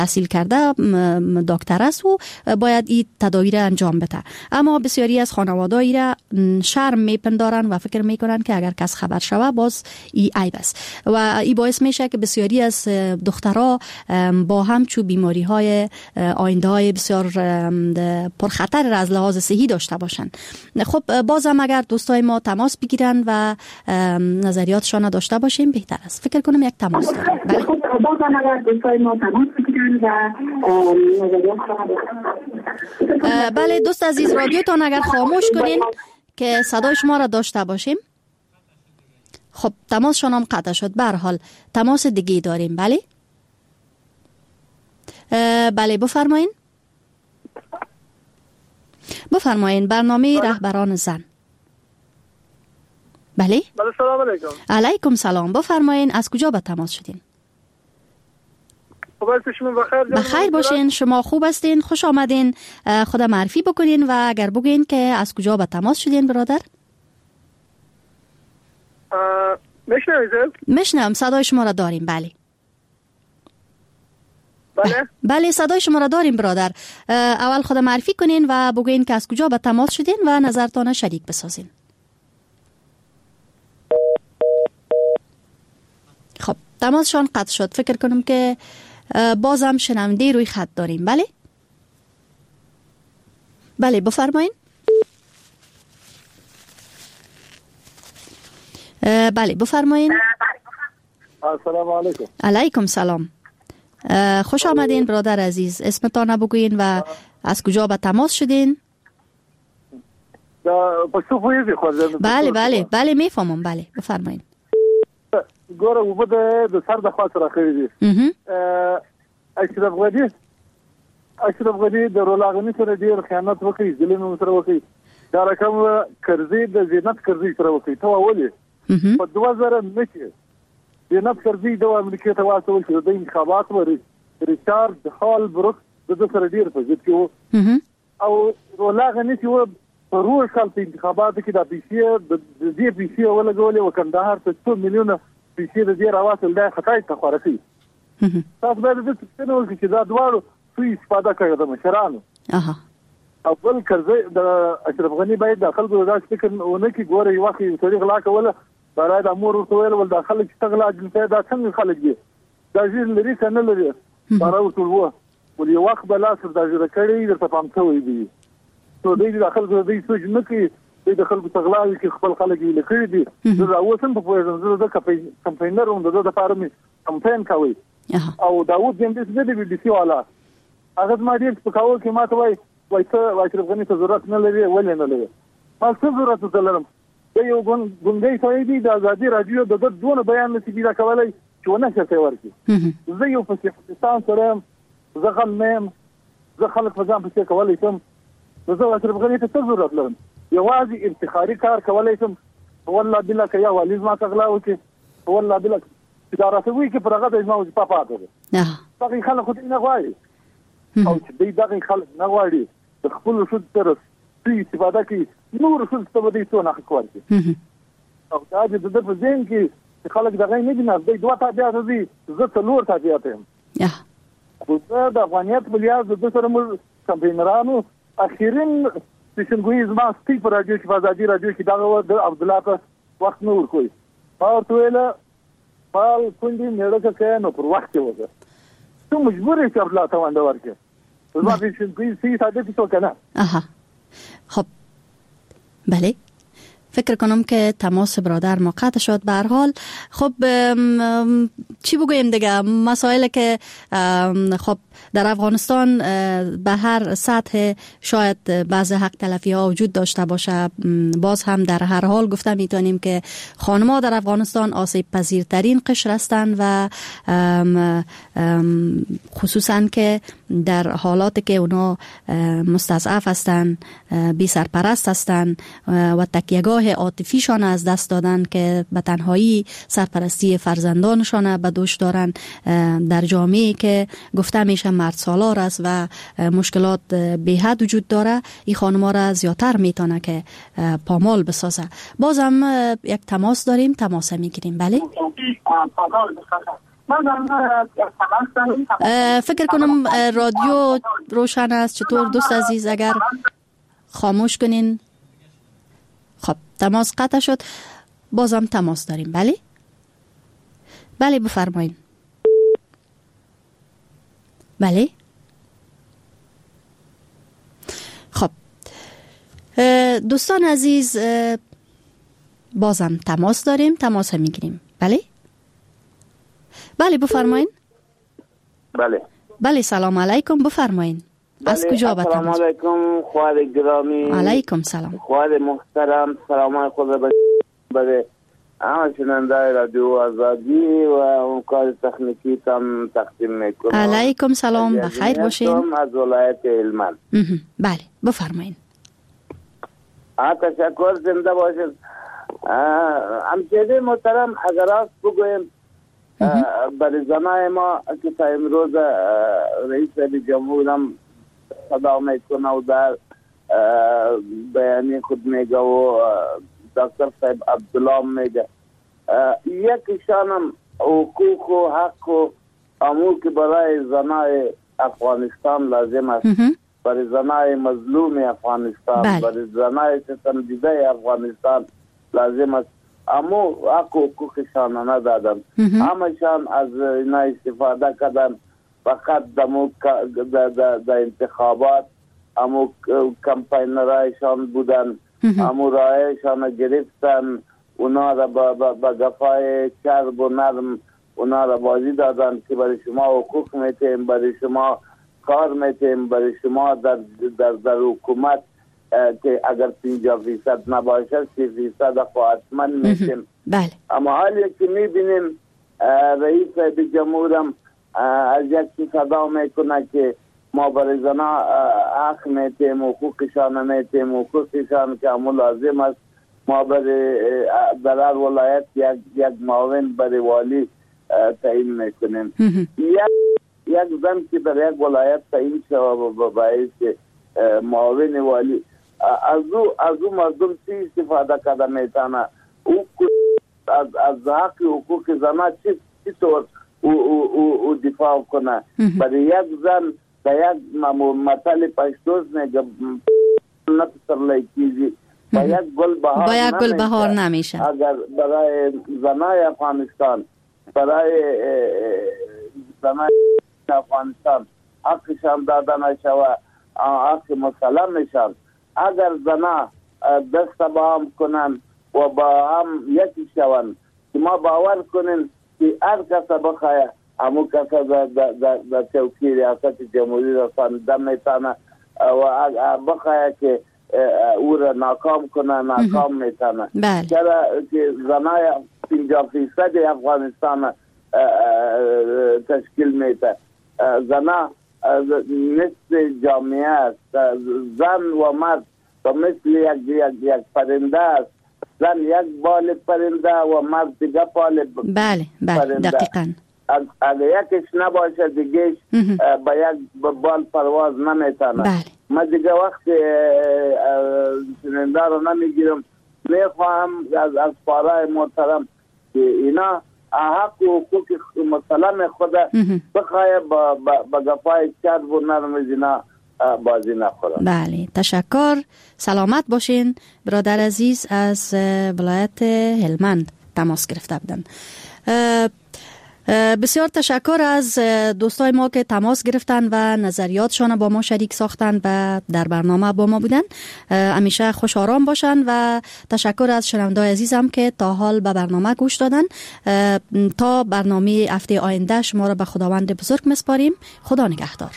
تحصیل کرده دکتر است و باید این تداوی را انجام بده. اما بسیاری از خانواده‌ای را شرم میپندارن و فکر میکنن که اگر کس خبر شود باز این عیب است و این باعث میشه که بسیاری از دخترها با همچو بیماری های آینده های بسیار پرخطر را از لحاظ صحی داشته باشن. خب بازم اگر دوستای ما تماس بگیرن و نظریاتشان داشته باشیم بهتر است. فکر کنم یک تماس داریم. بله. بازم اگر دوستای ما تماس بگیرن و نظریاتشان بله دوست عزیز رادیوتان اگر خاموش کنین که صدای شما را داشته باشیم. خب تماس شما قطع شد. به هر حال تماس دیگه داریم. بله بله بفرمایین برنامه رهبران زن. بله سلام علیکم. علیکم سلام. بفرمایین از کجا به تماس شدین؟ بخیر باشین. شما خوب هستین؟ خوش آمدین. خدا معرفی بکنین و اگر بگین که از کجا به تماس شدین برادر؟ میشنوم صدای شما را داریم. بله بله صدای شما را داریم برادر. اول خدا معرفی کنین و بگین که از کجا به تماس شدین و نظرتان شریک بسازین. خب تماسشان قطع شد. فکر کنم که بازم شنونده روی خط داریم. بله بله بفرمایین. بله بفرمایین. السلام علیکم. علیکم سلام. خوش آمدین برادر عزیز. اسمتان بگوین و از کجا به تماس شدین؟ بله بله بله میفهمم. بله بفرمایین. ګوره وبه د سر د خوا سره خړې دي. اشرف غني د رولاغني سره ډیر خیانت وکړي، ظلم سره وکړي. دا رقم قرضې د زینت قرضې سره وکړي. ته ولې په 2009 کې زینت قرضې د امریکا ته واستول شو. د انتخابات ور ریچارډ هال بروک د سره ډیر په ځد کې وو او رولاغني چې و په روز کال په انتخاباتو کې د پیسې د دې پیسې ولګولې و کندهار ته 2 میلیونه پیسې د دې راوصل دی خطای ته خورسي. تاسو باید د څه نو چې دا دواړو سوي استفاده کوي د مشرانو. اول قرضې د اشرف غني باید د خلکو د فکر ونه کې ګوره یو وخت یو طریق لا کوله برای د امور ورته ویل ول د خلک استغلا جنته دا څنګه خلک دي دا ځین لري کنه لري برای ورته وو ول یو وخت بلا سر د ځره کړی د تفهم څوي دي. نو دوی د خلکو د سوچ نه کوي د خلکو تغلا کې خپل خلک یې لکړي دي. زه اوسم په پوهه د کمپاینر هم د فارمي کمپاین کوي او داوود جنبس د بي بي سي والا هغه ما دې په کاوه کې ما ته وای ته اشرف غني ته ضرورت نه لري ولې نه لري ما څه ضرورت درلم. د یو ګوندې ته دی د ازادي رادیو د دونه بیان نشي دا کولای چې ونه شي ورکی. زه یو په پاکستان سره زه غلم زه خلک په ځان په کولای شم. زه اشرف غني ته ضرورت لرم یوازې افتخاري کار کولای شم. والله بلا که یا والیز ما تغلا وکي والله بلا چې دا راځوي کې پرغه د ما په پاتې ده. باقي خلک خو نه غواړي او چې دوی دغه خلک نه غواړي د خپل شود تر سي استفاده کوي نور شود ته ودی څو نه کوي او دا د په ځین کې خلک دغه نه دي نه دوی دوه تابعات دي زه ته نور تابعات یم. خو د افغانیت بلیاز د سره مو کمپاینرانو اخیرین څنګه زما ستې پر راډیو کې آزادي راډیو کې دا د عبد الله په وخت نور کوي او ته ویله پال کندي نړۍ کې نو پر وخت وځه ته مجبور یې چې عبد الله ته وانده ورکې زما په څنګه سي ساده څه کنه. خب بله فکر کنم که تماس برادر ما قطع شد. به هر حال خب چی بگویم دیگه مسائل که خب در افغانستان به هر سطح شاید بعض حق تلفی ها وجود داشته باشه. باز هم در هر حال گفته میتونیم که خانم‌ها در افغانستان آسیب پذیرترین قشر هستند و خصوصا که در حالاتی که اونا مستضعف هستند بی سرپرست هستند و تکیهگاه عاطفیشان از دست دادن که به تنهایی سرپرستی فرزندانشان به دوش دارن در جامعه که گفته میشه مرد سالار است و مشکلات به حد وجود داره. این خانم‌ها را زیادتر میتونه که پامال بسازه. بازم یک تماس داریم. تماس میگیریم. بله فکر کنم رادیو روشن است. چطور دوست عزیز اگر خاموش کنین؟ خب تماس قطع شد. بازم تماس داریم. بله بفرمایین. بله خب دوستان عزیز بازم تماس داریم. تماس هم میگیریم. بله بفرمایین. بله سلام علیکم بفرمایین. از کجا به تماس؟ سلام علیکم خواهر گرامی. علیکم سلام. خواهر محترم سلام خود به همه شنونده رادیو آزادی و اون کار تکنیکی تام تقدیم میکنم. علیکم سلام بخیر باشین. از ولایت هلمند. بله بفرمایین. تشکر زنده باشید. همچنین محترم اگر راست بگویم برای زنای ما که تا امروز رئیس جمهورم صدا میکنه و در بیانی خود میگه و دکتر صاحب عبدالله میگه یکیشانم حقوق و حق و امور که برای زنای افغانستان لازم است، برای زنای مظلوم افغانستان، برای زنای ستم دیده افغانستان لازم است. اما حق و حقوقشان ندادن. همشان از اینا استفاده کردن. فقط در انتخابات امو کمپینرایشان بودن. امو رایشان گرفتن. اونا را با گفای چرب و نرم اونا را بازی دادن که برای شما حقوق میتیم، برای شما کار میتیم، برای شما در حکومت که اگر 50% نباشه 30% حتما میتیم. اما حالی که میبینیم رئیس جمهورم از یک صدا میکنه که ما برای زنا حق میتیم، حقوقشان میتیم، حقوقشان که همون لازم است. ما در هر ولایت یک معاون برای والی تعیین میکنیم. یک زن که در یک ولایت تعیین شده باید که معاون والی از او مردم چی استفاده کرده میتونه، از حق حقوق زنان چی طور او دفاع کنه. برای یک زن در یک مثل پشتوز میگه نفسر لیکیزی با یک گل بهار نمیشه. اگر برای زنای افغانستان، برای زنای افغانستان حقشان داده نشوه، حق مسلم میشن، اگر زنا دست با هم کنن و با هم یکی شون که ما باور کنیم که هر کس بخواه همون کس در چوکی ریاست جمهوری رسانده میتونه و بخواه که او را ناکام کنه ناکام میتونه. چرا که زنای 50% افغانستان تشکیل میده. زنا مثل جامعه است. زن و مرد و مثل یک پرنده است. زن یک بال پرنده و مرد دیگه بال پرنده. دقیقاً. اگر یکش نباشه دیگهش با یک بال پرواز نمیتونه. من دیگه وقت شننده رو نمیگیرم. میخواهم از پارای محترم که اینا حق و حقوق مسلم خود بخواه با گفای چرب و نرم زینا بازی نخورم. بله تشکر. سلامت باشین برادر عزیز از ولایت هلمند تماس گرفته بودن. بسیار تشکر از دوستای ما که تماس گرفتن و نظریاتشان با ما شریک ساختن و در برنامه با ما بودن. همیشه خوش آرام باشن و تشکر از شنوندگان عزیزم که تا حال به برنامه گوش دادن. تا برنامه هفته آینده شما را به خداوند بزرگ میسپاریم. خدا نگهدار.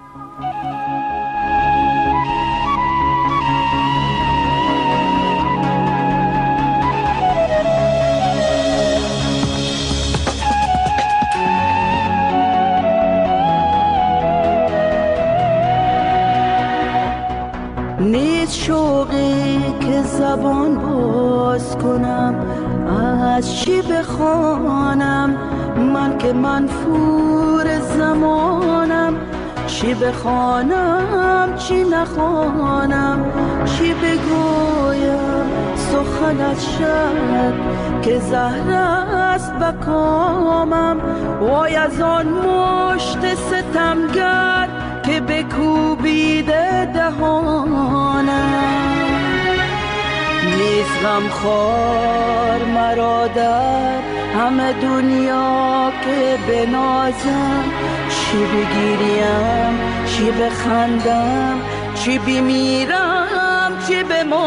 نیست شوقی که زبان باز کنم، از چی بخوانم من که منفور زمانم. چی بخوانم چی نخوانم، چی بگویم سخنت شد که زهر است به کامم، وای از آن مشت ستمگر که بکوبیده دهانم. نیست غمخوار مرا در همه دنیا که بنازم، چی بگیریم چی بخندم، چی بمیرم چی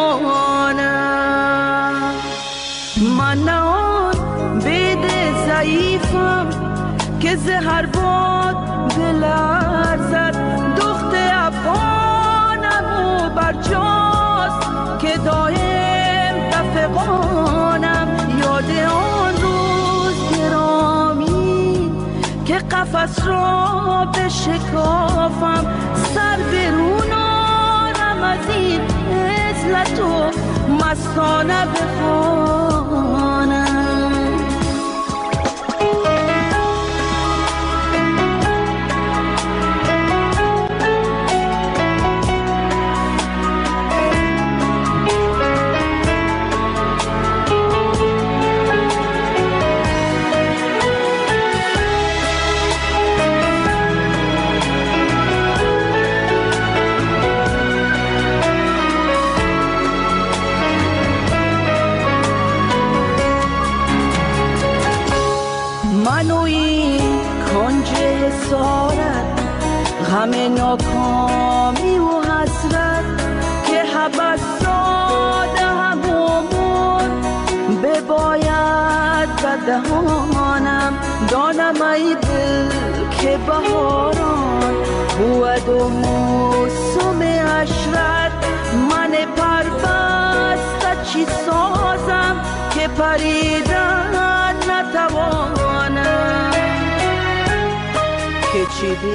بمانم. من نه آن بید ضعیفم که زهر باد بلرزد، دخت افغانم و برجاست که دایم رفقانم. یاد آن روز گرامی که قفس را بشکافم، سر برون آرم از این عزلت و مستانه بخوانم. همه ناکامی و حسرت که حبس داده همون بباید به دهانم. دانم ای دل که بهاران بود و موسم عشرت، من پربسته چی سازم که پریدن نتوانم. که چی